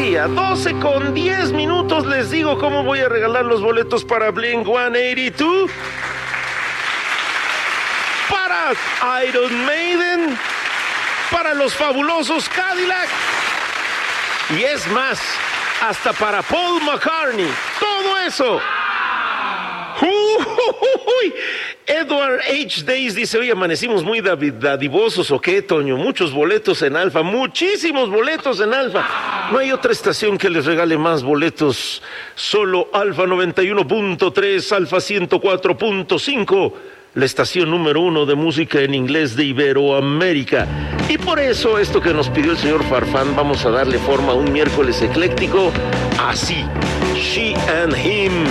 día, 12:10. Les digo cómo voy a regalar los boletos para Blink-182, para Iron Maiden, para los fabulosos Cadillac y es más, hasta para Paul McCartney. Todo eso. Edward H. Days dice: oye, amanecimos muy dadivosos, ¿o qué, Toño? Muchos boletos en Alfa, muchísimos boletos en Alfa. No hay otra estación que les regale más boletos. Solo Alfa 91.3, Alfa 104.5, la estación número 1 de música en inglés de Iberoamérica. Y por eso esto que nos pidió el señor Farfán, vamos a darle forma a un miércoles ecléctico así: She and Him.